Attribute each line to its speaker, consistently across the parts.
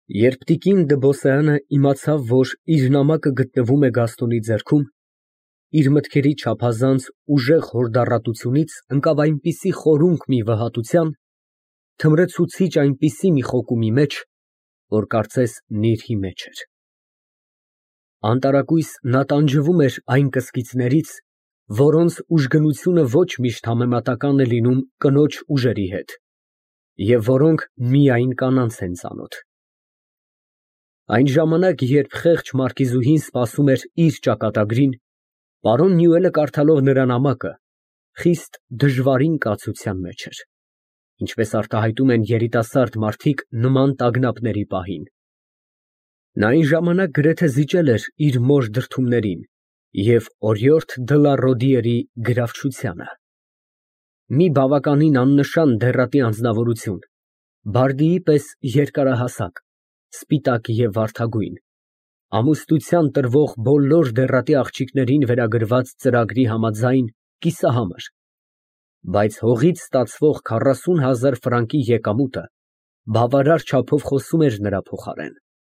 Speaker 1: Երբ տիկին Դբոսյանը իմացավ, որ իր նամակը գտնվում է Գաստոնի ձեռքում, իր մտքերի չափազանց ուժեղ հորդառատությունից ընկավ այնպիսի խորունկ մի վհատության, թմրեցուցիչ այնպիսի մի խոկումի մեջ, որ կարծես նիրհի մեջ էր։ Անտարակույս նա տանջվում էր այն կսկիցներից, որոնց ուժգնությունը ոչ միշտ համեմատական է լինում կնոջ ուժերի հետ, և որոնք միայն կանանց են ծանոթ։ Այն ժամանակ, երբ խեղճ մարկիզուհին սպասում էր իր ճակատագրին, պարոն Նյուելը կարդալով նրա նամակը, խիստ դժվարին կացության մեջ էր, ինչպես արտահայտում են երիտասարդ մարդիկ նման տագնապների պահին։ Նա այն ժամանակ գրեթե զիջել էր իր մոր դրդումներին և օրիորդ Դլարոդիերի գրավչությանը։ Մի բավականին աննշան դեռատի անձնավորություն, բարդիի պես երկարահասակ, սպիտակ և վարդագույն, ամուսնության տրվող բոլոր դեռատի աղջիկներին վերագրված ծրագրի համաձայն կիսահամր, բայց հողից ստացվող 40,000 ֆրանկի եկամուտը բավարար չափով խոսում էր նրա փոխարեն։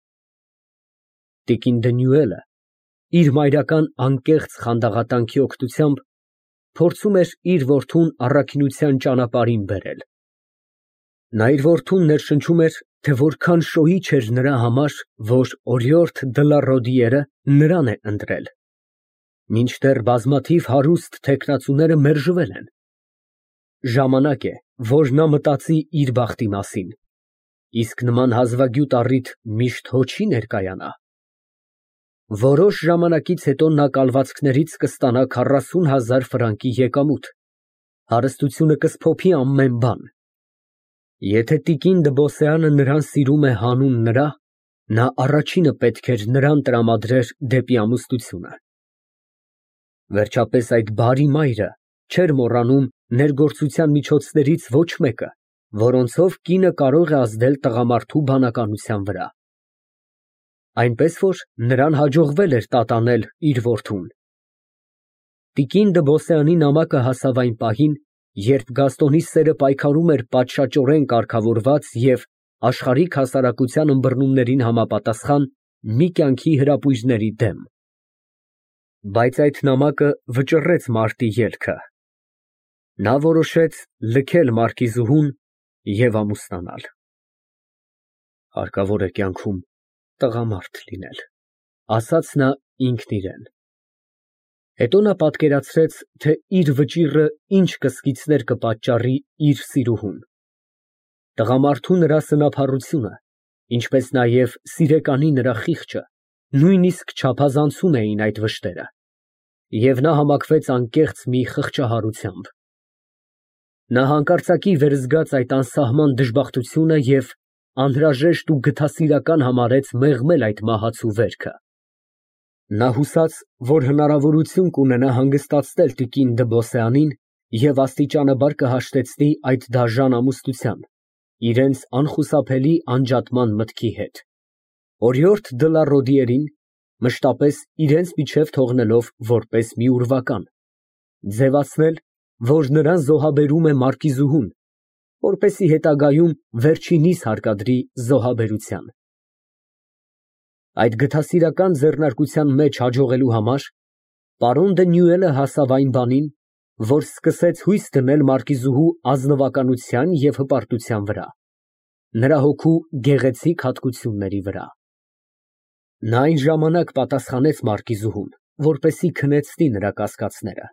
Speaker 1: Տիկին դը Նյուելը իր մայրական անկեղծ խանդաղատանքի օգնությամբ փորձում էր իր որդուն առաքինության ճանապարհին բերել։ Նա իր որդուն ներշնչում էր, թե որքան շոյիչ էր նրա համար, որ օրիորդ Դլարոդիերը նրան է ընտրել, մինչդեռ բազմաթիվ հարուստ թեկնածուները մերժվել են։ Ժամանակ է, որ նա մտածի իր բախտի մասին, իսկ նման հազվագյուտ առիթ միշտ հո չի ներկայանա։ Որոշ ժամանակից հետո նա կալվածքներից կստանա 40,000 ֆրանկի եկամուտ, հարստությունը կսփոփի ամեն բան։ Եթե տիկին Դբոսյանը նրան սիրում է հանուն նրա, նա առաջինը պետք էր նրան տրամադրեր դեպի ամուսնությունը։ Վերջապես այդ բարի մայրը չէր մոռանում ներգործության միջոցներից ոչ մեկը, որոնցով կինը կարող է ազդել տղամարդու բանականության վրա։ Այնպես որ նրան հաջողվել էր տատանել իր որդուն։ Տիկին Դբոսյանի նամակը հասավ այն պահին, երբ Գաստոնի սերը պայքարում էր պատշաճորեն կարգավորված և աշխարհիկ հասարակության ըմբռնումներին համապատասխան մի կյանքի հրապույրների դեմ։ Բայց այդ նամակը վճռեց մարտի ելքը։ Նա որոշեց լքել մարկիզուհուն և ամուսնանալ։ Հարկավոր է կյանքում տղամարդ լինել, ասաց նա ինքն իրեն։ Հետո նա պատկերացրեց, թե իր վճիռը ինչ կսկիցներ կպատճառի իր սիրուհուն։ Տղամարդու նրա սնափառությունը, ինչպես նաև սիրեկանի նրա խիղճը նույնիսկ չափազանցում էին այդ վշտերը, և նա համակվեց անկեղծ մի խղճահարությամբ։ Նա հանկարծակի վերզգաց այդ անսահման դժբախտությունը և անհրաժեշտ ու գթասիրական համարեց մեղմել այդ մահացու վերքը։ Նա հուսաց, որ հնարավորություն կունենա հանգստացնել տիկին Դբոսյանին և աստիճանաբար կհաշտեցնի այդ դաժան ամուսնության, իրենց անխուսափելի անջատման մտքի հետ, օրիորդ Դլարոդիերին մշտապես իրենց միջև թողնելով որպես մի ուրվական, ձևացնել, որ նրան զոհաբերում է մարկիզուհուն, որպեսզի հետագայում վերջինիս հարկադրի զոհաբերության։ Այդ գթասիրական ձեռնարկության մեջ հաջողելու համար պարոն դը Նյուելը հասավ այն բանին, որ սկսեց հույս դնել մարկիզուհու ազնվականության և հպարտության վրա, նրա հոգու գեղեցիկ հատկությունների վրա։ Նա այն ժամանակ պատասխանեց մարկիզուհուն, որպեսզի քնեցնի նրա կասկածները։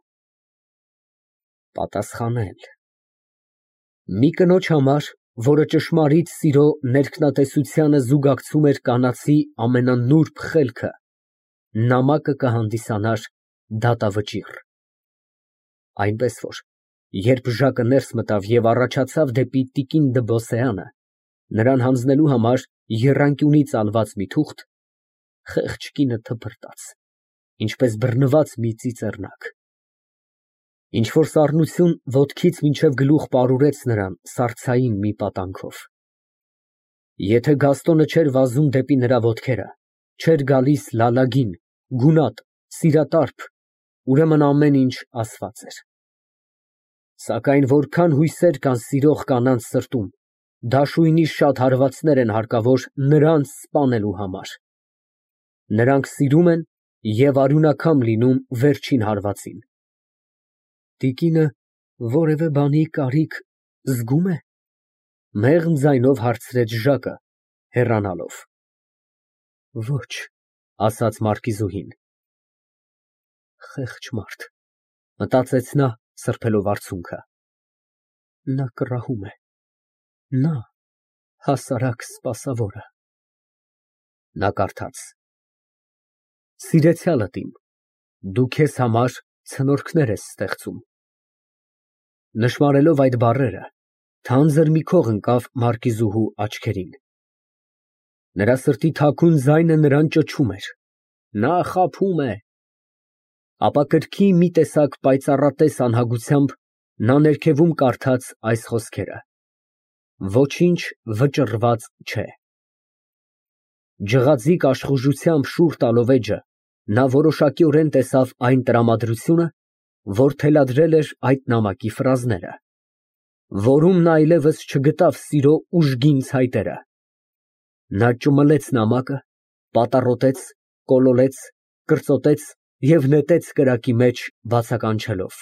Speaker 1: Պատասխանել… Մի կնոջ համար, որը ճշմարիտ սիրո ներքնատեսությանը զուգակցում էր կանացի ամենանուրբ խելքը, նամակը կհանդիսանար դատավճիռ։ Այնպես որ, երբ Ժակը ներս մտավ և առաջացավ դեպի տիկին Դբոսյանը, նրան հանձնելու համար եռանկյունի ծալված մի թուղթ, խեղճ կինը թփրտաց, ինչպես բռնված մի ծիծեռնակ։ Ինչ֊որ սառնություն ոտքից մինչև գլուխ պարուրեց նրան սառցային մի պատանքով։ Եթե Գաստոնը չէր վազում դեպի նրա ոտքերը, չէր գալիս լալագին, գունատ, սիրատարփ, ուրեմն ամեն ինչ ասված էր։ Սակայն որքան հույսեր կան սիրող կանանց սրտում, Դաշույնի շատ հարվածներ են հարկավոր նրանց սպանելու համար։ Նրանք սիրում են և արյունակամ լինում վերջին հարվածին։ Տիկինը որևէ բանի կարիք զգո՞ւմ է։ Մեղմ ձայնով հարցրեց Ժակը, հեռանալով։ Ոչ, ասաց մարկիզուհին։ Խեղճ մարդ, մտածեց նա, սրբելով արցունքը։ Նա կռահում է, նա հասարակ սպասավորը։ Նա կարդաց. Սիրեցյալդ իմ, դու քեզ համար ցնորքներ ես ստեղծում։ Նշմարելով այդ բառերը, թանձր մի քող ընկավ մարկիզուհու աչքերին։ Նրա սրտի թաքուն ձայնը նրան ճչում էր. նա խաբում է։ Ապա կրկի մի տեսակ պայծառատես անհագությամբ նա ներքևում կարդաց այս խոսքերը. ոչինչ վճռված չէ։ Ջղաձիկ աշխուժությամբ շուռ տալով էջը, նա որոշակիորեն տեսավ այն տրամադրությունը, որ թելադրել էր այդ նամակի ֆրազները, որում նա այլևս չգտավ սիրո ուժգին ցայտերը։ Նա ճմլեց նամակը, պատառոտեց, կոլորեց, կրծոտեց և նետեց կրակի մեջ, բացականչելով.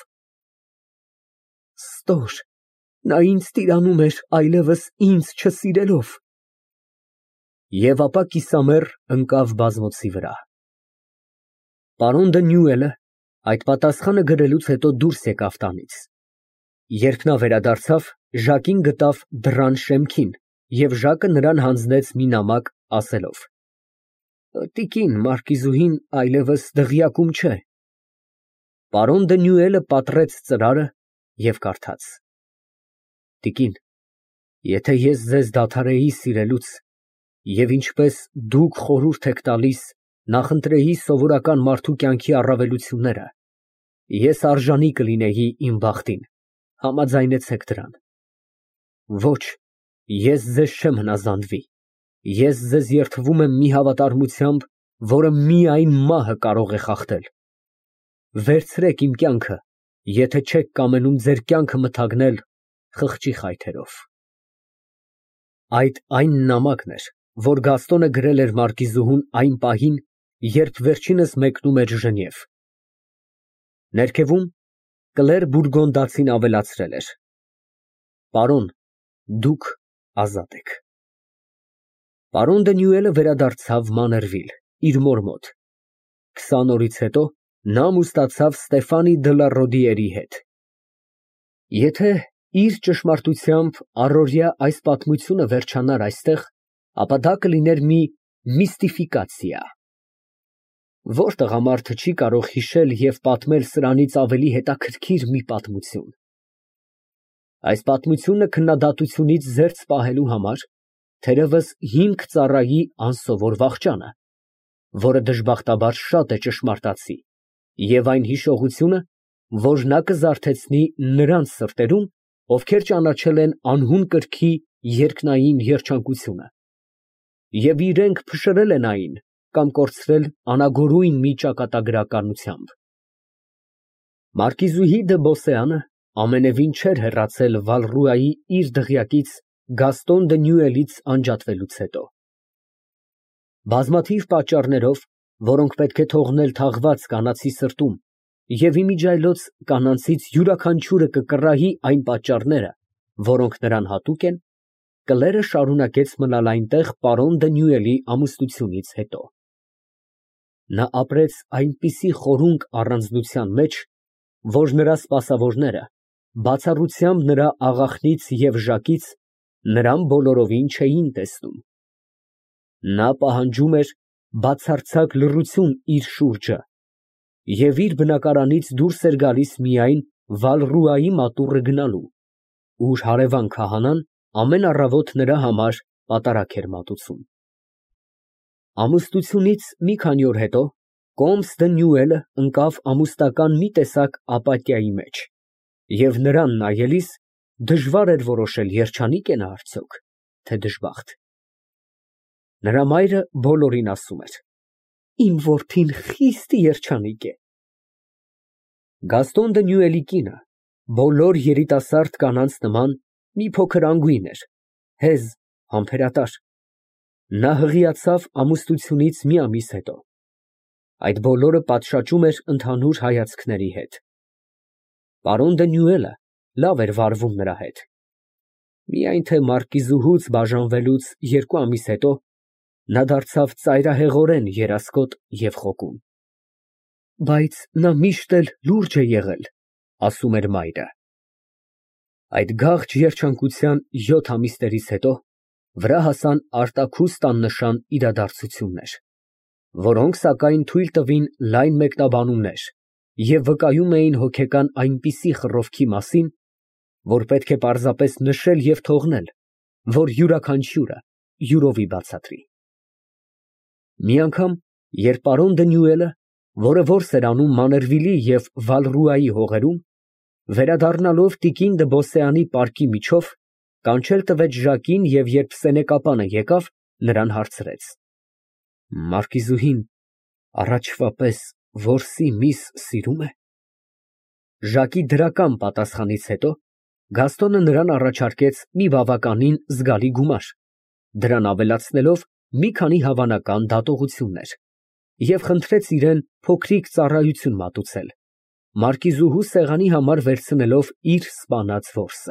Speaker 1: Ստոր, նա ինձ տիրանում էր այլևս ինձ չսիրելով։ Եվ ապա կիսամեռ ընկավ բազմոցի վրա։ Պարոն Դանիելը այդ պատասխանը գրելուց հետո դուրս եկավ տանից։ Երբ նա վերադարձավ, Ժակին գտավ դռան շեմքին, և Ժակը նրան հանձնեց մի նամակ, ասելով. Տիկին, մարկիզուհին այլևս դղյակում չէ։ Պարոն Դանիելը պատռեց ծրարը և կարդաց. Տիկին, եթե ես ձեզ դադարեի սիրելուց, և ինչպես դուք խորհուրդ եք տալիս, նախընտրեի սովորական մարդու կյանքի առավելությունները, ես արժանի կլինեի իմ բախտին, համաձայնեցեք դրան։ Ոչ, ես ձեզ չեմ հնազանդվի, ես ձեզ երդվում եմ մի հավատարմությամբ, որը միայն մահը կարող է խախտել։ Վերցրեք իմ կյանքը, եթե չեք կամենում ձեր կյանքը մթագնել խղճի խայթերով։ Այդ այն նամակն էր, որ Գաստոնը գրել էր մարկիզուհուն այն պահին, երբ վերջինս մեկնում էր Ժնև։ Ներքևում Կլեր Բուրգոնդացին ավելացրել էր. Պարոն, դուք ազատ եք։ Պարոն Դանիելը վերադարձավ Մաներվիլ, իր մոր մոտ։ 20 օրից հետո նա ամուսնացավ Ստեֆանի դը լա Ռոդիերի հետ։ Եթե իր ճշմարտությամբ առօրյա այս պատմությունը վերջանար այստեղ, ապա դա կլիներ մի միստիֆիկացիա։ Որ տղամարդը չի կարող հիշել և պատմել սրանից ավելի հետաքրքիր մի պատմություն։ Այս պատմությունը քննադատությունից զերծ պահելու համար թերևս հիմք ծառայի անսովոր վախճանը, որը դժբախտաբար շատ է ճշմարտացի, և այն հիշողությունը, որ նա կզարթեցնի նրանց սրտերում, ովքեր ճանաչել են անհուն կրքի երկնային երջանկությունը, և իրենք փշրել են այն կամ կորցրել անագորույն մի ճակատագրականությամբ։ Մարկիզուհի դը Բոսեանը ամենևին չէր հեռացել Վալռուայի իր դղյակից Գաստոն Դանիելից անջատվելուց հետո։ Բազմաթիվ պատճառներով, որոնք պետք է թողնել թաղված կանացի սրտում, և իմիջիայլոց կանանցից յուրաքանչյուրը կկռահի այն պատճառները, որոնք նրան հատուկ են, Կլերը շարունակեց մնալ այնտեղ պարոն Դանիելի ամուսնությունից հետո։ Նա ապրեց այնպիսի խորունկ առանձնության մեջ, որ նրա սպասավորները բացառությամբ նրա աղախնից և Ժակից նրան բոլորովին չէին տեսնում։ Նա պահանջում էր բացարձակ լռություն իր շուրջը և իր բնակարանից դուրս էր գալիս միայն Վալռուայի մատուռը գնալու, ուր հարևան քահանան ամեն առավոտ նրա համար պատարագ էր մատուցում։ Ամուսնությունից մի քանի օր հետո կոմս Դանիելը ընկավ ամուսնական մի տեսակ ապաթիայի մեջ, և նրան նայելիս դժվար էր որոշել երջանի՞կ է նա արդյոք, թե դժբախտ։ Նրա մայրը բոլորին ասում էր. Իմ որդին խիստ երջանիկ է։ Գաստոն Դանիելի կինը բոլոր երիտասարդ կանանց նման մի փոքր անգույն էր, հեզ, համբերատար։ Նա հղիացավ ամուսնությունից մի ամիս հետո։ Այդ բոլորը պատշաճում էր ընդհանուր հայացքների հետ։ Պարոն Դանիելը լավ էր վարվում նրա հետ։ Միայն թե մարկիզուհուց բաժանվելուց 2 ամիս հետո նա դարձավ ծայրահեղորեն երասկոտ և խոկուն։ Բայց նա միշտ էլ լուրջ է եղել, ասում էր մայրը։ Այդ գաղջ երջանկության 7 ամիսներից հետո վրա հասան արտաքուստ աննշան իրադարձություններ, որոնք սակայն թույլ տվին լայն մեկնաբանումներ և վկայում էին հոգեկան այնպիսի խռովքի մասին, որ պետք է պարզապես նշել և թողնել, որ յուրաքանչյուրը յուրովի բացատրի։ Մի անգամ, երբ պարոն Դանիելը, որը որս էր անում Մաներվիլի և Վալռուայի հողերում, վերադառնալով տիկին Դբոսեանի պարկի միջով, կանչել տվեց Ժակին և երբ սենեկապանը եկավ, նրան հարցրեց. Մարկիզուհին առաջվա պես որսի միս սիրո՞ւմ է։ Ժակի դրական պատասխանից հետո Գաստոնը նրան առաջարկեց մի բավականին զգալի գումար, դրան ավելացնելով մի քանի հավանական դատողություններ, և խնդրեց իրեն փոքրիկ ծառայություն մատուցել, մարկիզուհու սեղանի համար վերցնելով իր սպանած որսը։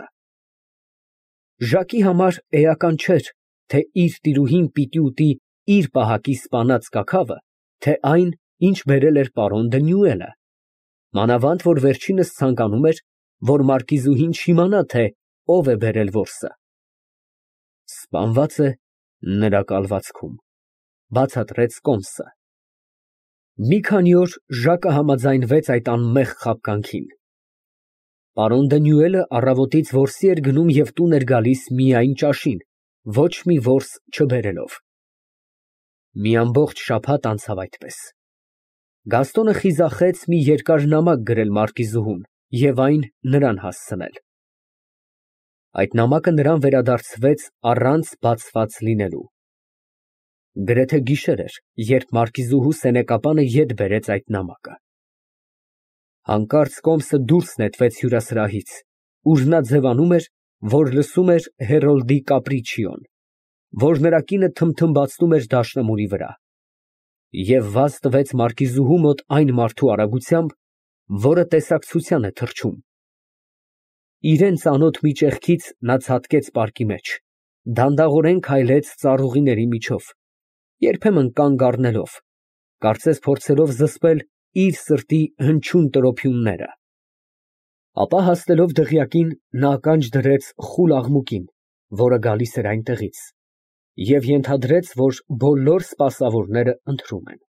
Speaker 1: Ժակի համար էական չէր, թե իր տիրուհին պիտի ուտի իր պահակի սպանած կաքավը, թե այն, ինչ բերել էր պարոն Դանիելը, մանավանդ որ վերջինս ցանկանում էր, որ մարկիզուհին չիմանա, թե ով է բերել որսը։ Սպանված է նրա կալվածքում, բացատրեց կոմսը։ Մի քանի օր Ժակը համաձայնվեց այդ անմեղ խաբկանքին։ Պարոն Դանիելը առավոտից որսի էր գնում և տուն էր գալիս միայն ճաշին, ոչ մի որս չբերելով։ Մի ամբողջ շաբաթ անցավ այդպես։ Գաստոնը խիզախեց մի երկար նամակ գրել մարկիզուհուն և այն նրան հասցնել։ Այդ նամակը նրան վերադարձվեց առանց բացված լինելու։ Գրեթե գիշեր էր, երբ մարկիզուհու սենեկապանը ետ բերեց այդ նամակը։ Հանկարծ կոմսը դուրս նետվեց հյուրասրահից, ուր նա ձևանում էր, որ լսում էր Հերոլդի Կապրիչիոն, որ նրա կինը թմթմբացնում էր դաշնամուրի վրա, և վազ տվեց մարկիզուհու մոտ այն մարդու արագությամբ, որը տեսակցության է թռչում։ Իրան ծանոթ մի ճեղքից նա ցատկեց պարկի մեջ, դանդաղորեն քայլեց ծառուղիների միջով, երբեմն կանգ առնելով, կարծես փորձելով զսպել իր սրտի հնչյուն տրոփյունները։ Ապա հասնելով դղյակին, նա ականջ դրեց խուլ աղմուկին, որը գալիս էր այնտեղից, և ենթադրեց, որ բոլոր սպասավորները ընթրում են։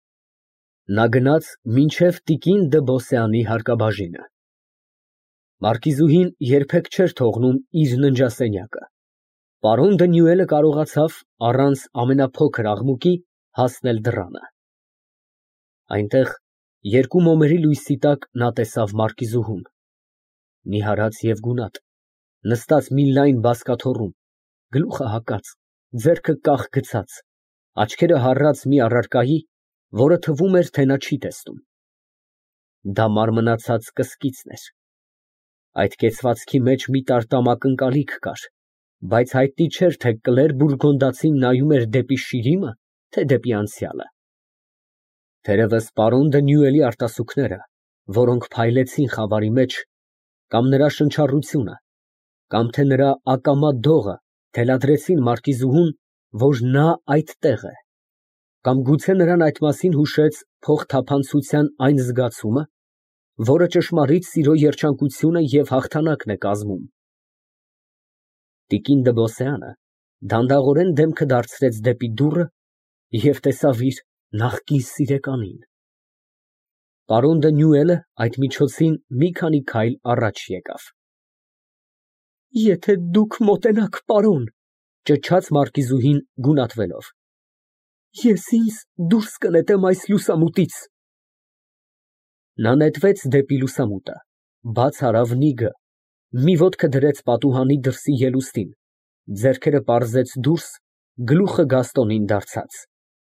Speaker 1: Նա գնաց մինչև տիկին Դբոսեանի հարկաբաժինը։ Մարկիզուհին երբեք չէր թողնում իր ննջասենյակը։ Պարոն Դանիելը կարողացավ առանց ամենափոքր աղմուկի հասնել դռանը։ Այնտեղ երկու մոմերի լույսի տակ նա տեսավ մարկիզուհուն, նիհարած և գունատ, նստած մի լայն բազկաթոռում, գլուխը հակած, ձեռքը կախ գցած, աչքերը հառած մի առարկայի, որը թվում էր, թե նա չի տեսնում։ Դա մարմնացած կսկիցն էր։ Այդ կեցվածքի մեջ մի տարտամ ակնկալիք կար, բայց հայտնի չէր, թե կլեր բուրգոնդացին նայում էր դեպի շիրիմը, թե դեպի անցյալը։ Թերևս պարոն Դանիելի արտասուքները, որոնք փայլեցին խավարի մեջ, կամ նրա շնչառությունը, կամ թե նրա ակամա դողը թելադրեցին մարկիզուհուն, որ նա այդտեղ է, կամ գուցե նրան այդ մասին հուշեց փոխթափանցության այն զգացումը, որը ճշմարիտ սիրո երջանկությունը և հաղթանակն է կազմում։ Տիկին Դբոսեանը դանդաղորեն դեմքը դարձրեց դեպի դուռը և տեսավ իր նախկին սիրեկանին։ Պարոն Դանիելը այդ միջոցին մի քանի քայլ առաջ եկավ։ Եթե դուք մոտենաք, պարոն, ճչաց մարկիզուհին գունատվելով, ես ինձ դուրս կնետեմ այս լուսամուտից։ Նա նետվեց դեպի լուսամուտը, բաց արավ նիգը, մի ոտքը դրեց պատուհանի դրսի ելուստին, ձեռքերը պարզեց դուրս, գլուխը Գաստոնին դարձած։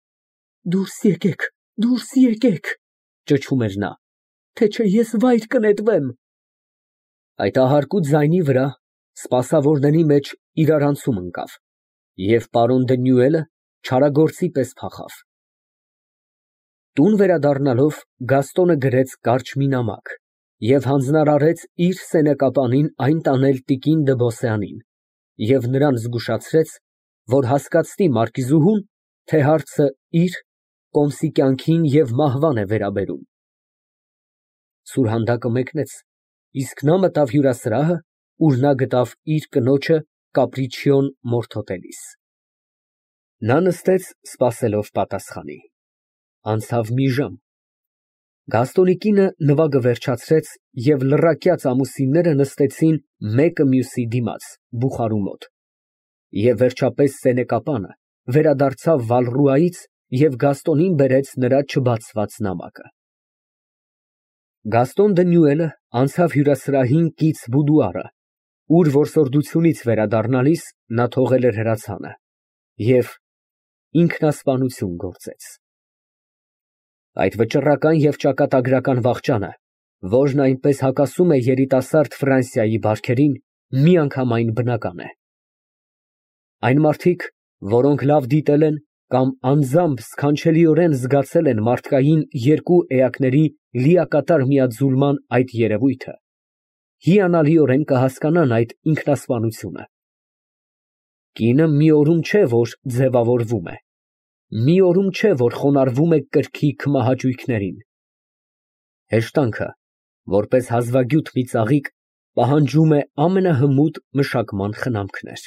Speaker 1: Դուրս եկեք, ճչում էր նա, թե չէ ես վայր կնետվեմ։ Այդ ահարկու ձայնի վրա սպասավորների մեջ իրարանցում ընկավ, և պարոն Դենյուելը չարագործի պես փախավ։ Տուն վերադառնալով Գաստոնը գրեց կարճ մի նամակ և հանձնարարեց իր սենեկապանին այն տանել տիկին Դըբոսյանին և նրան զգուշացրեց, որ հասկացնի մարկիզուհուն, թե հարցը իր, կոմսի կյանքին և մահվան է վերաբերում։ Սուրհանդակը մեկնեց, իսկ նա մտավ հյուրասրահը, ուր նա գտավ իր կնոջը կապրիչիոն մորթոտելիս։ Նա նստեց, սպասելով պատասխանի։ Անցավ մի ժամ։ Գաստոնի կինը նվագը վերջացրեց, և լռակյաց ամուսինները նստեցին մեկը մյուսի դիմաց, բուխարու մոտ, և վերջապես սենեկապանը վերադարձավ Վալռուայից և Գաստոնին բերեց նրա չբացված նամակը։ Գաստոն Դենյուելը անցավ հյուրասրահին կից բուդուարը, ուր որսորդությունից վերադառնալիս նա թողել էր հրացանը և ինքնասպանություն գործեց։ Այդ վճռական և ճակատագրական վախճանը, որն այնպես հակասում է երիտասարդ Ֆրանսիայի բարքերին, միանգամայն բնական է։ Այն մարդիկ, որոնք լավ դիտել են կամ անձամբ սքանչելիորեն զգացել են մարդկային երկու էակների լիակատար միաձուլման այդ երևույթը, հիանալիորեն կհասկանան այդ ինքնասպանությունը։ Կինը մի օրում չէ, որ ձևավորվում է, մի օրում չէ, որ խոնարհվում է կրքի քմահաճույքներին։ Հեշտանքը, որպես հազվագյուտ մի ծաղիկ, պահանջում է ամենահմուտ մշակման խնամքներ։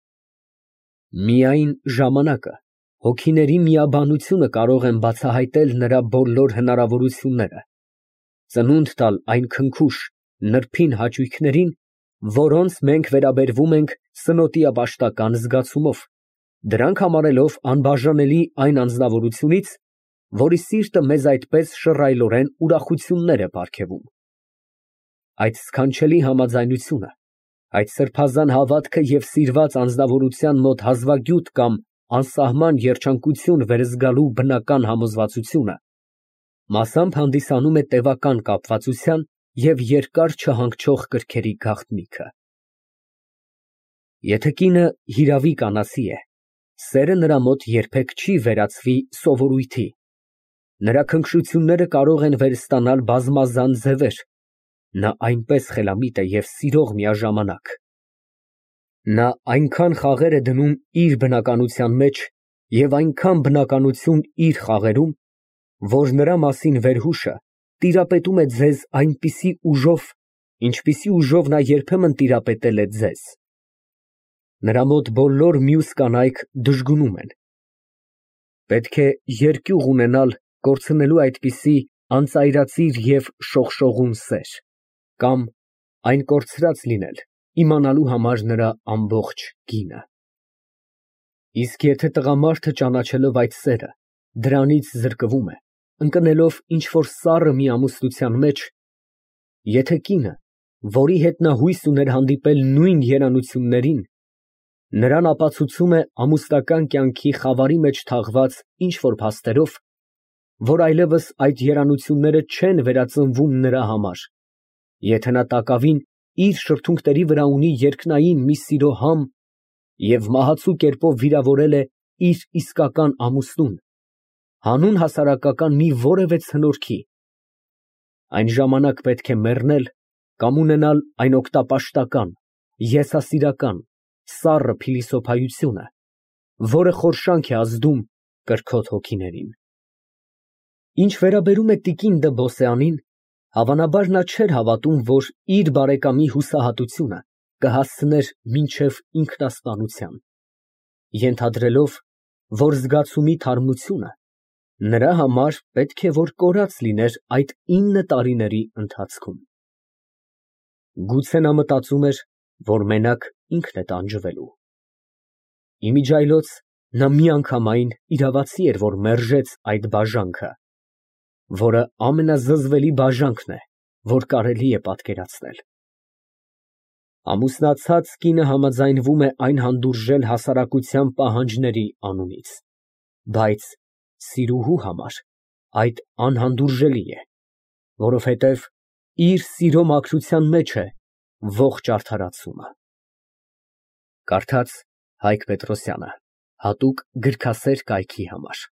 Speaker 1: Միայն ժամանակը, հոգիների միաբանությունը կարող են բացահայտել նրա բոլոր հնարավորությունները, ծնունդ տալ այն քնքուշ, նրբին հաճույքներին, որոնց մենք վերաբերվում ենք սնոտիապաշտական զգացումով, դրանք համարելով անբաժանելի այն անձնավորությունից, որի սիրտը մեզ այդպես շռայլորեն ուրախություններ է պարգևում։ Այդ սքանչելի համաձայնությունը, այդ սրբազան հավատքը և սիրված անձնավորության մոտ հազվագյուտ կամ անսահման երջանկություն վերզգալու բնական համոզվածությունը մասամբ հանդիսանում է տևական կապվածության և երկար չհանգչող կրքերի գաղտնիքը։ Եթե կինը հիրավի կանացի է, սերը նրա մոտ երբեք չի վերածվի սովորույթի, նրա քնքշությունները կարող են վերստանալ բազմազան ձևեր, նա այնպես խելամիտ է և սիրող միաժամանակ։ Նա այնքան խաղեր է դնում իր բնականության մեջ և այնքան բնականություն իր խաղերում, որ նրա մասին վերհուշը տիրապետում է ձեզ այնպիսի ուժով, ինչպիսի ուժով նա երբեմն տիրապետել է ձեզ։ Նրա մոտ բոլոր մյուս կանայք դժգունում են։ Պետք է երկյուղ ունենալ կորցնելու այդպիսի անծայրածիր և շողշողուն սեր, կամ այն կորցրած լինել, իմանալու համար նրա ամբողջ կինը։ Իսկ եթե տղամարդը ճանաչելով այդ սերը, դրանից զրկվում է, ընկնելով ինչ֊որ սառը մի ամուսնության մեջ, եթե կինը, որի հետ նա հույս ուներ հանդիպել նույն երանություններին, նրան ապացուցում է ամուսնական կյանքի խավարի մեջ թաղված ինչ֊որ փաստերով, որ այլևս այդ երանությունները չեն վերածնվում նրա համար, եթե նա տակավին իր շրթունքների վրա ունի երկնային մի սիրո համ և մահացու կերպով վիրավորել է իր իսկական ամուսնուն, հանուն հասարակական մի որևէ ցնորքի, այն ժամանակ պետք է մեռնել կամ ունենալ այն օգտապաշտական, եսասիրական, սառը փիլիսոփայությունը, որը խորշանք է ազդում կրքոտ հոգիներին։ Ինչ վերաբերում է տիկին Դըբոսյանին, հավանաբար նա չէր հավատում, որ իր բարեկամի հուսահատությունը կհասցներ մինչև ինքնասպանության, ենթադրելով, որ զգացումի թարմությունը նրա համար պետք է որ կորած լիներ այդ 9 տարիների ընթացքում։ Գուցե նա մտածում էր, որ մենակ ինքն է տանջվելու։ Իմիջիայլոց նա միանգամայն իրավացի էր, որ մերժեց այդ բաժանքը, որը ամենազզվելի բաժանքն է, որ կարելի է պատկերացնել։ Ամուսնացած կինը համաձայնվում է այն հանդուրժել հասարակության պահանջների անունից, բայց սիրուհու համար այդ անհանդուրժելի է, որովհետև իր սիրո մաքրության մեջ է ողջ արդարացումը։ Կարդաց Հայկ Պետրոսյանը, հատուկ գրքասեր կայքի համար։